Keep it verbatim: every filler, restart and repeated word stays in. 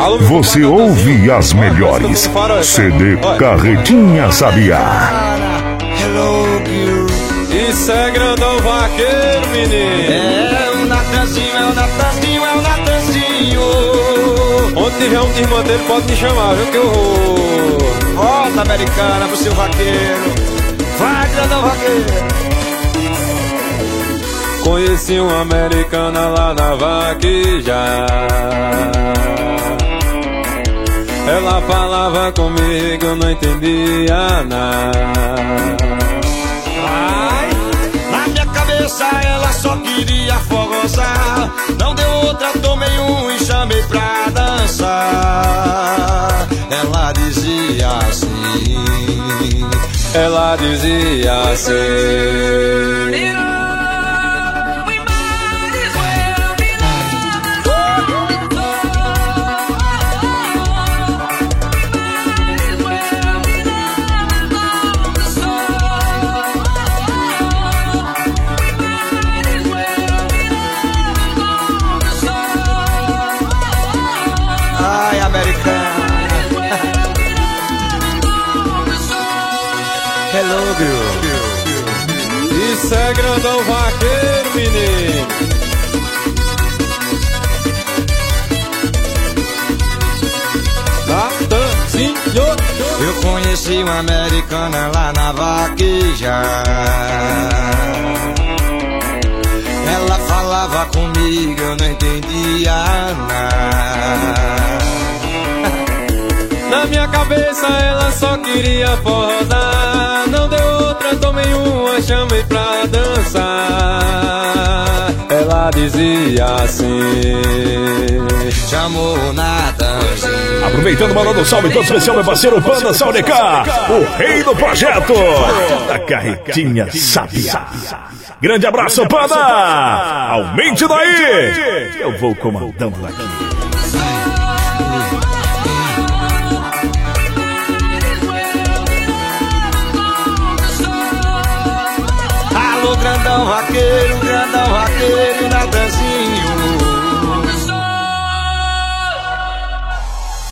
Você ouve as melhores. C D Carretinha Sabiá. Isso é grandão vaqueiro, menino. É o Natanzinho, é o Natanzinho, é o Natanzinho. Onde tiver um irmão dele pode me chamar, viu que eu vou. Volta americana pro seu vaqueiro. Vai, grandão vaqueiro. Conheci uma americana lá na vaqueja. Ela falava comigo, eu não entendia nada. Ai, na minha cabeça ela só queria forrosar. Não deu outra, tomei um e chamei pra dançar. Ela dizia assim. Ela dizia assim. Hello, girl. Isso é grandão vaqueiro, menino. Natanzinho. Eu conheci uma americana lá na vaqueja. Ela falava comigo, eu não entendia nada. Na minha cabeça ela só queria forrosar. Não deu outra, tomei uma, chamei pra dançar. Ela dizia assim. Chamou Natanzinho. Aproveitando, mandando um salve todo especial, meu parceiro Banda Saudecar, o rei do projeto da Carretinha Sabiá. Grande abraço, Panda! Aumente daí! Eu vou comandando aqui. Grandão vaqueiro, grandão vaqueiro, Natanzinho.